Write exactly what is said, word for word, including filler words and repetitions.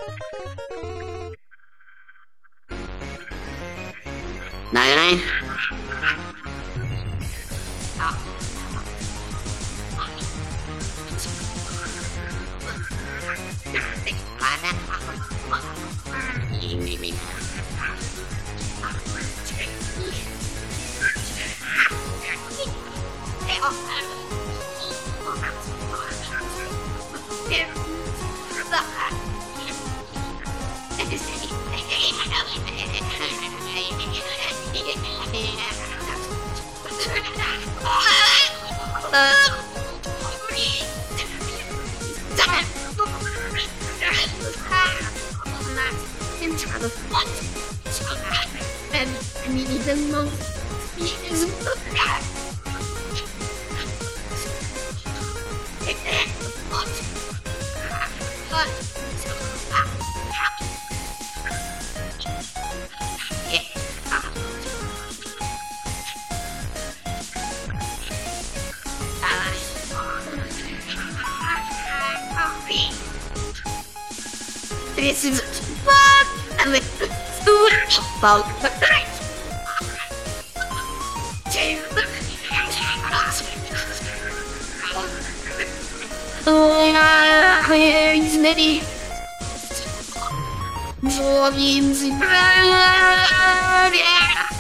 Này này. And I need the most. This is fun and it's so about the night. Oh, he's ready. For means, yeah.